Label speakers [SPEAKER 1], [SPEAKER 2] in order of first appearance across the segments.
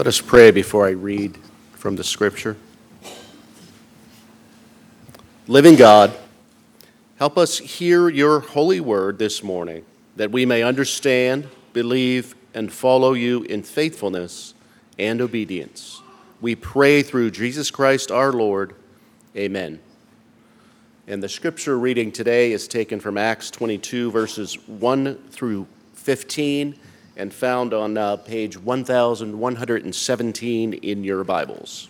[SPEAKER 1] Let us pray before I read from the scripture. Living God, help us hear your holy word this morning, that we may understand, believe, and follow you in faithfulness and obedience. We pray through Jesus Christ our Lord. Amen. And the scripture reading today is taken from Acts 22, verses 1 through 15, and found on page 1117 in your Bibles.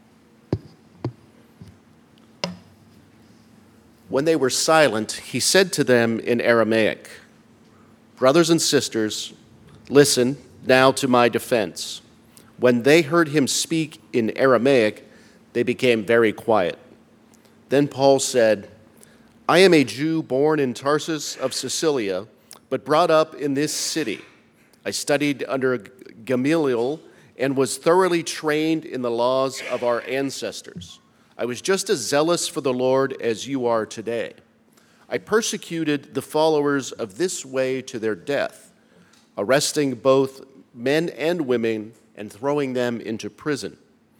[SPEAKER 1] When they were silent, he said to them in Aramaic, "Brothers and sisters, listen now to my defense." When they heard him speak in Aramaic, they became very quiet. Then Paul said, "I am a Jew born in Tarsus of Cilicia, but brought up in this city. I studied under Gamaliel and was thoroughly trained in the laws of our ancestors. I was just as zealous for the Lord as you are today. I persecuted the followers of this way to their death, arresting both men and women and throwing them into prison.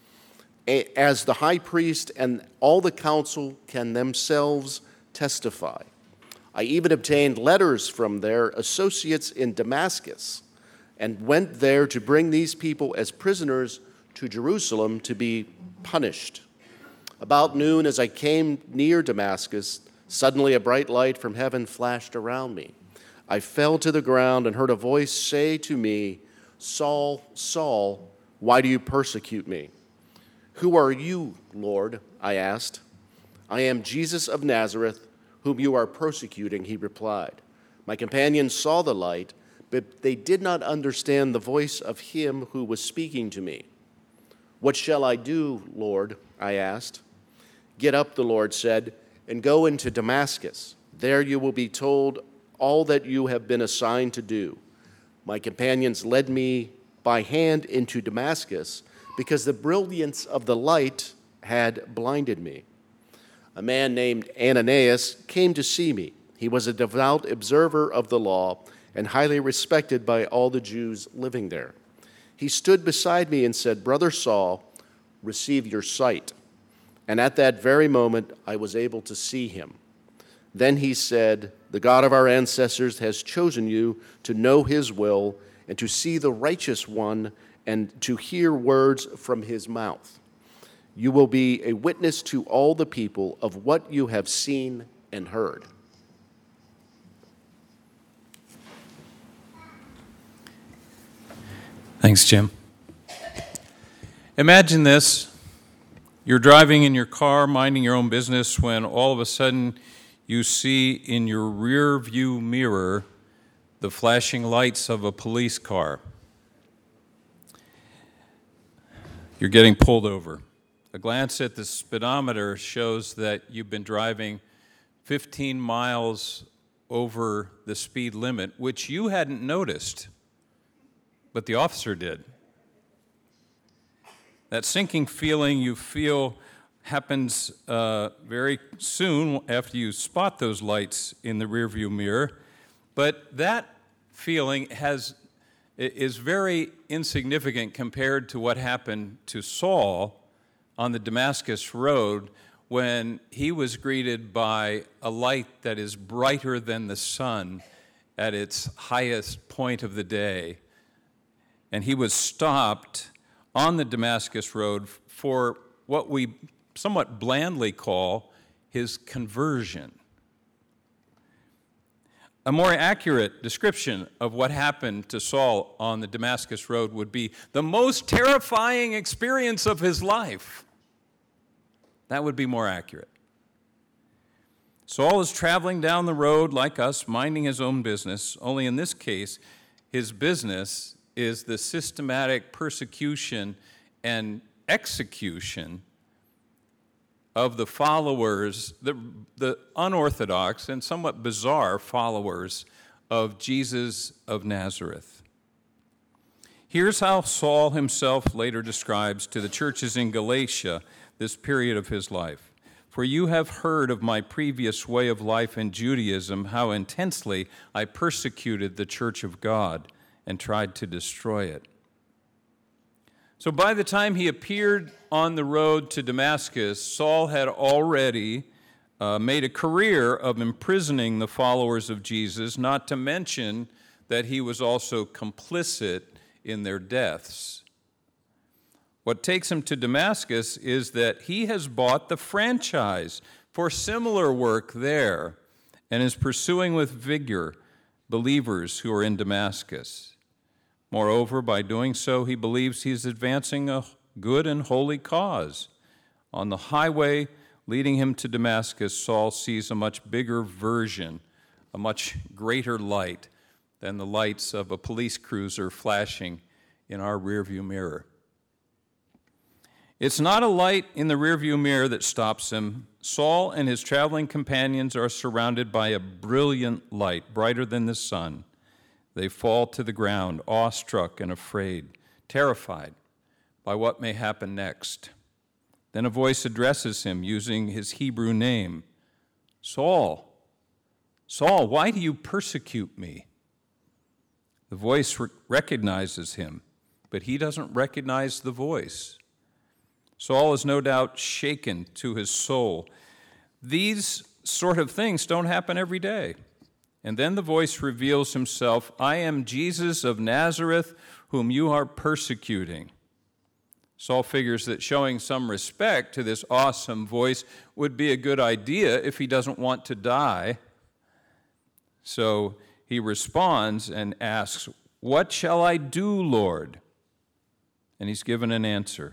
[SPEAKER 1] As the high priest and all the council can themselves testify. I even obtained letters from their associates in Damascus and went there to bring these people as prisoners to Jerusalem to be punished. About noon, as I came near Damascus, suddenly a bright light from heaven flashed around me. I fell to the ground and heard a voice say to me, 'Saul, Saul, why do you persecute me?' 'Who are you, Lord?' I asked. 'I am Jesus of Nazareth, whom you are persecuting,' he replied. My companions saw the light, but they did not understand the voice of him who was speaking to me. 'What shall I do, Lord?' I asked. 'Get up,' the Lord said, "and go into Damascus. There you will be told all that you have been assigned to do.' My companions led me by hand into Damascus because the brilliance of the light had blinded me. A man named Ananias came to see me. He was a devout observer of the law and highly respected by all the Jews living there. He stood beside me and said, 'Brother Saul, receive your sight.' And at that very moment, I was able to see him. Then he said, 'The God of our ancestors has chosen you to know his will and to see the righteous one and to hear words from his mouth. You will be a witness to all the people of what you have seen and heard.'"
[SPEAKER 2] Thanks, Jim. Imagine this. You're driving in your car, minding your own business, when all of a sudden you see in your rear view mirror the flashing lights of a police car. You're getting pulled over. A glance at the speedometer shows that you've been driving 15 miles over the speed limit, which you hadn't noticed, but the officer did. That sinking feeling you feel happens very soon after you spot those lights in the rearview mirror, but that feeling is very insignificant compared to what happened to Saul on the Damascus Road when he was greeted by a light that is brighter than the sun at its highest point of the day. And he was stopped on the Damascus Road for what we somewhat blandly call his conversion. A more accurate description of what happened to Saul on the Damascus Road would be the most terrifying experience of his life. That would be more accurate. Saul is traveling down the road like us, minding his own business, only in this case, his business is the systematic persecution and execution of the followers, the unorthodox and somewhat bizarre followers of Jesus of Nazareth. Here's how Saul himself later describes to the churches in Galatia this period of his life. "For you have heard of my previous way of life in Judaism, how intensely I persecuted the church of God and tried to destroy it. So by the time he appeared on the road to Damascus, Saul had already made a career of imprisoning the followers of Jesus, not to mention that he was also complicit in their deaths. What takes him to Damascus is that he has bought the franchise for similar work there and is pursuing with vigor believers who are in Damascus. Moreover, by doing so, he believes he is advancing a good and holy cause. On the highway leading him to Damascus, Saul sees a much bigger version, a much greater light than the lights of a police cruiser flashing in our rearview mirror. It's not a light in the rearview mirror that stops him. Saul and his traveling companions are surrounded by a brilliant light, brighter than the sun. They fall to the ground, awestruck and afraid, terrified by what may happen next. Then a voice addresses him using his Hebrew name, Saul, Saul, why do you persecute me? The voice recognizes him, but he doesn't recognize the voice. Saul is no doubt shaken to his soul. These sort of things don't happen every day. And then the voice reveals himself, I am Jesus of Nazareth, whom you are persecuting. Saul figures that showing some respect to this awesome voice would be a good idea if he doesn't want to die. So he responds and asks, what shall I do, Lord? And he's given an answer.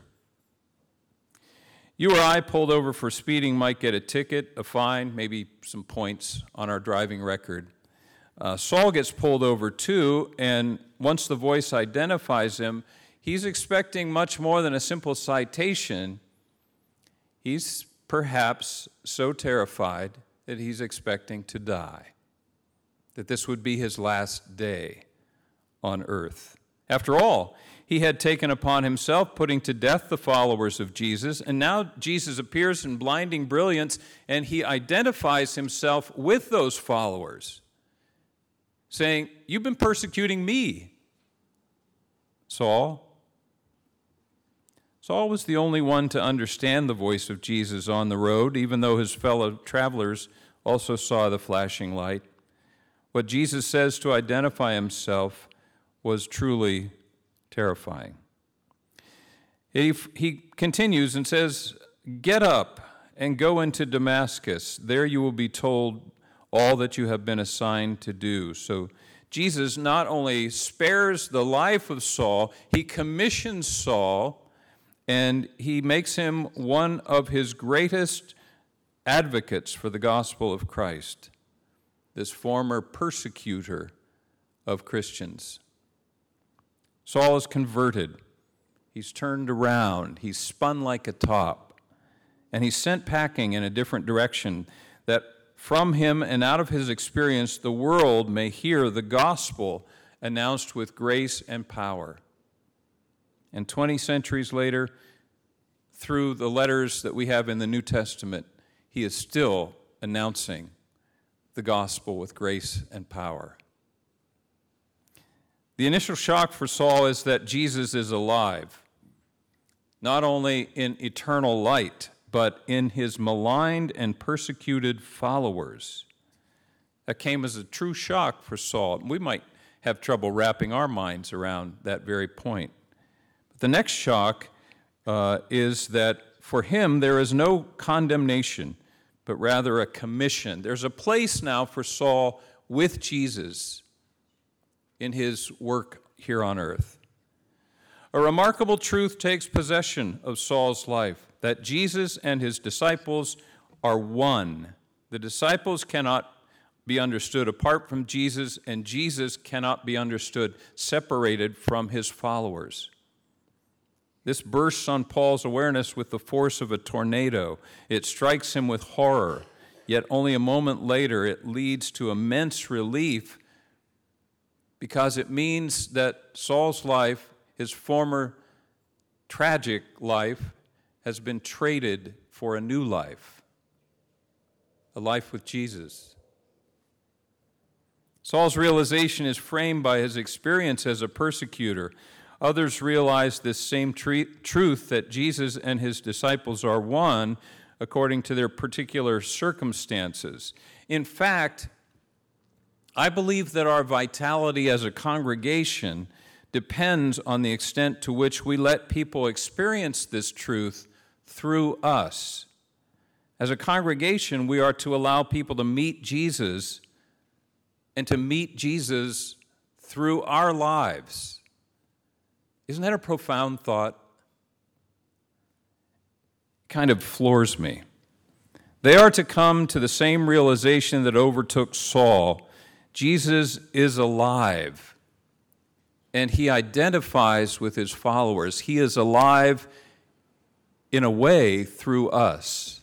[SPEAKER 2] You or I pulled over for speeding might get a ticket, a fine, maybe some points on our driving record. Saul gets pulled over too, and once the voice identifies him, he's expecting much more than a simple citation. He's perhaps so terrified that he's expecting to die, that this would be his last day on earth. After all, he had taken upon himself putting to death the followers of Jesus, and now Jesus appears in blinding brilliance, and he identifies himself with those followers, saying, you've been persecuting me, Saul. Saul was the only one to understand the voice of Jesus on the road, even though his fellow travelers also saw the flashing light. What Jesus says to identify himself was truly terrifying. He continues and says, get up and go into Damascus. There you will be told all that you have been assigned to do. So Jesus not only spares the life of Saul, he commissions Saul, and he makes him one of his greatest advocates for the gospel of Christ, this former persecutor of Christians. Saul is converted. He's turned around. He's spun like a top. And he's sent packing in a different direction, that from him and out of his experience, the world may hear the gospel announced with grace and power. And 20 centuries later, through the letters that we have in the New Testament, he is still announcing the gospel with grace and power. The initial shock for Saul is that Jesus is alive, not only in eternal light, but in his maligned and persecuted followers. That came as a true shock for Saul. We might have trouble wrapping our minds around that very point. But the next shock is that for him there is no condemnation, but rather a commission. There's a place now for Saul with Jesus in his work here on earth. A remarkable truth takes possession of Saul's life, that Jesus and his disciples are one. The disciples cannot be understood apart from Jesus, and Jesus cannot be understood separated from his followers. This bursts on Paul's awareness with the force of a tornado. It strikes him with horror, yet only a moment later it leads to immense relief, because it means that Saul's life, his former tragic life, has been traded for a new life, a life with Jesus. Saul's realization is framed by his experience as a persecutor. Others realize this same truth that Jesus and his disciples are one according to their particular circumstances. In fact, I believe that our vitality as a congregation depends on the extent to which we let people experience this truth through us. As a congregation, we are to allow people to meet Jesus and to meet Jesus through our lives. Isn't that a profound thought? It kind of floors me. They are to come to the same realization that overtook Saul. Jesus is alive, and he identifies with his followers. He is alive in a way through us.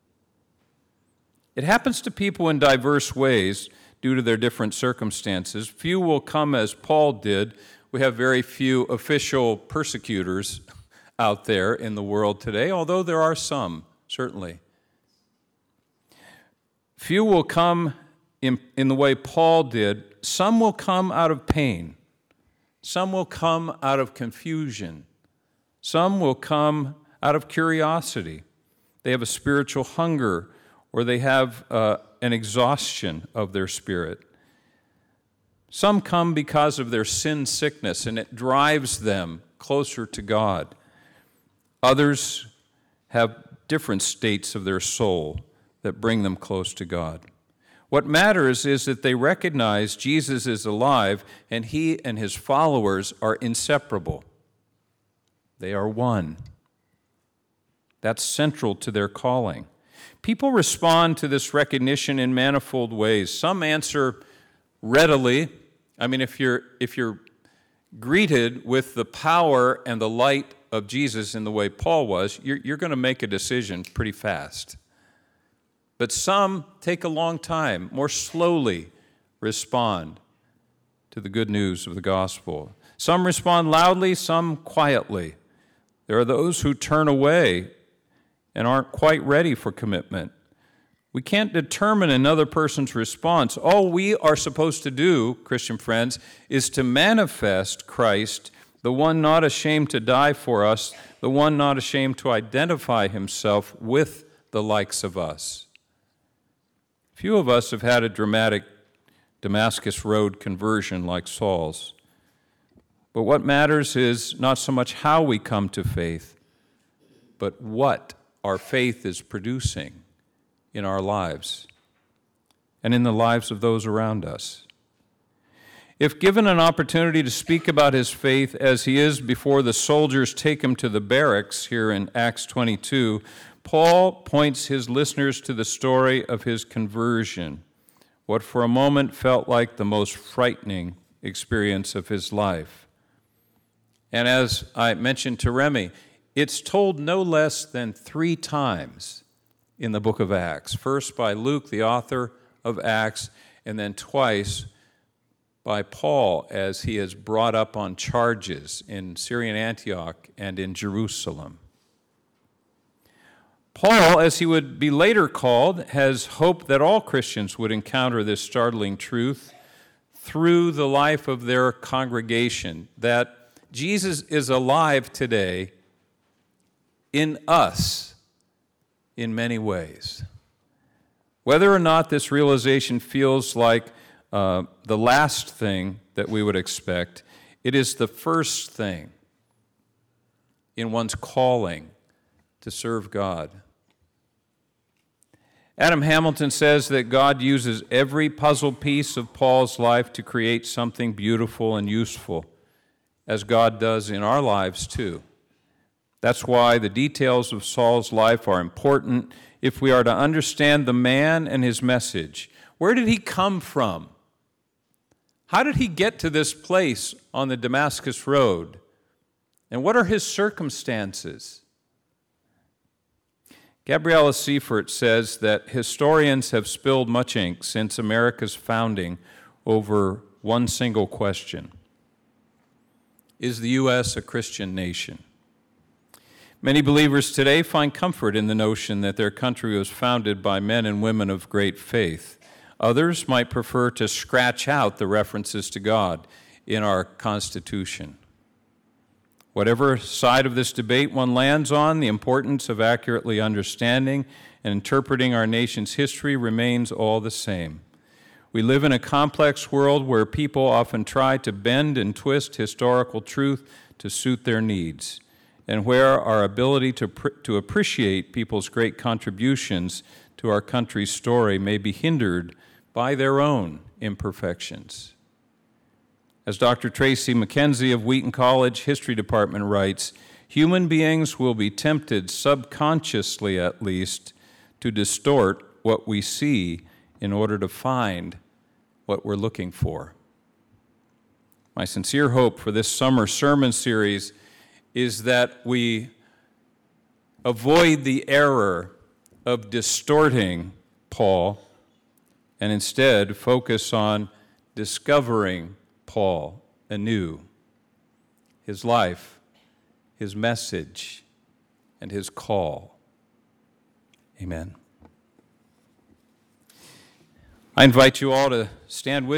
[SPEAKER 2] It happens to people in diverse ways due to their different circumstances. Few will come as Paul did. We have very few official persecutors out there in the world today, although there are some, certainly. Few will come in the way Paul did. Some will come out of pain. Some will come out of confusion. Some will come out of curiosity. They have a spiritual hunger, or they have an exhaustion of their spirit. Some come because of their sin sickness, and it drives them closer to God. Others have different states of their soul that bring them close to God. What matters is that they recognize Jesus is alive, and he and his followers are inseparable. They are one. That's central to their calling. People respond to this recognition in manifold ways. Some answer readily. I mean, if you're greeted with the power and the light of Jesus in the way Paul was, you're going to make a decision pretty fast. But some take a long time, more slowly respond to the good news of the gospel. Some respond loudly, some quietly. There are those who turn away and aren't quite ready for commitment. We can't determine another person's response. All we are supposed to do, Christian friends, is to manifest Christ, the one not ashamed to die for us, the one not ashamed to identify himself with the likes of us. Few of us have had a dramatic Damascus Road conversion like Saul's. But what matters is not so much how we come to faith, but what our faith is producing in our lives and in the lives of those around us. If given an opportunity to speak about his faith as he is before the soldiers take him to the barracks here in Acts 22, Paul points his listeners to the story of his conversion, what for a moment felt like the most frightening experience of his life. And as I mentioned to Remy, it's told no less than 3 times in the book of Acts. First by Luke, the author of Acts, and then twice by Paul as he is brought up on charges in Syrian Antioch and in Jerusalem. Paul, as he would be later called, has hoped that all Christians would encounter this startling truth through the life of their congregation, that Jesus is alive today in us in many ways. Whether or not this realization feels like the last thing that we would expect, it is the first thing in one's calling to serve God. Adam Hamilton says that God uses every puzzle piece of Paul's life to create something beautiful and useful, as God does in our lives too. That's why the details of Saul's life are important if we are to understand the man and his message. Where did he come from? How did he get to this place on the Damascus Road? And what are his circumstances? Gabriela Seifert says that historians have spilled much ink since America's founding over one single question. Is the U.S. a Christian nation? Many believers today find comfort in the notion that their country was founded by men and women of great faith. Others might prefer to scratch out the references to God in our Constitution. Whatever side of this debate one lands on, the importance of accurately understanding and interpreting our nation's history remains all the same. We live in a complex world where people often try to bend and twist historical truth to suit their needs, and where our ability to appreciate people's great contributions to our country's story may be hindered by their own imperfections. As Dr. Tracy McKenzie of Wheaton College History Department writes, human beings will be tempted, subconsciously at least, to distort what we see in order to find what we're looking for. My sincere hope for this summer sermon series is that we avoid the error of distorting Paul and instead focus on discovering Paul anew, his life, his message, and his call. Amen. I invite you all to stand with